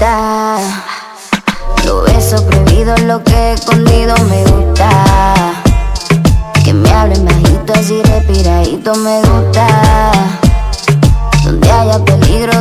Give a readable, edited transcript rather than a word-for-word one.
gusta. Los besos prohibidos, lo que he escondido me gusta. Que me hablen bajito así respiradito me gusta. Donde haya peligro